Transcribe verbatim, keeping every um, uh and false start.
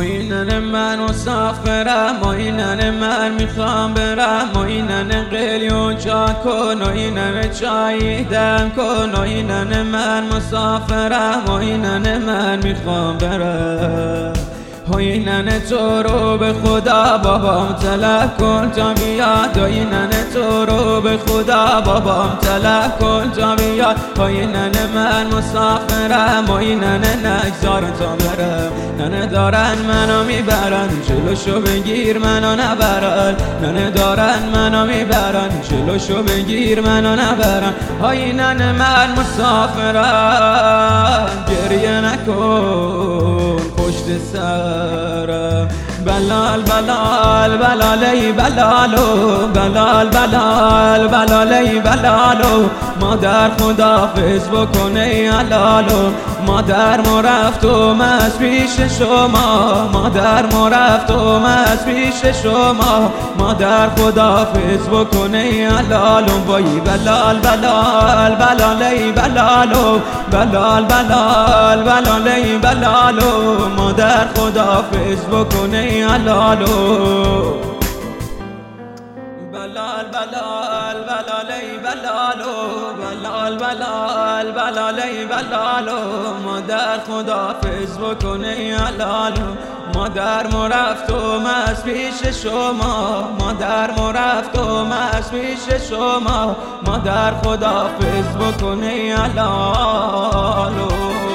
ماینن من مسافرم، ماینن من میخوام برم، ماینن قلیون چا کن، ماینن چای دم کن، ماینن من مسافرم، ماینن من میخوام برم. اینن تو رو به خدا بابام طلب کن تا بیاد، اینن تو رو به خدا بابام طلب کن تا بیاد. اینن من مسافرم، اینن نگذار تا برم، ننه دارن منو میبرن جلوشو بگیر منو نبرن، ننه دارن منو میبرن جلوشو بگیر منو نبرن. اینن من مسافرم، گریه نکن پشت سرم. بلال بلال بلالی بلالو، بلال بلال بلالی بلالو. مادر خداحافظ بکنه علالو، مادر مرفت و مز پیش شما، مادر مرفت و مز پیش شما. مادر خداحافظ بکنه علالو. وای بلال بلال بلالی بلالو، بلال بلال بلالی بلالو. مادر خداحافظ بکنه علالو. بلال بلال بلالی بلالو، بلال بلال بلالی بلالو. مادر خداحافظ بکنه علالو، مادر مرفت و مز پیش شما، مادر مرفت و مز پیش شما. مادر خداحافظ بکنه علالو.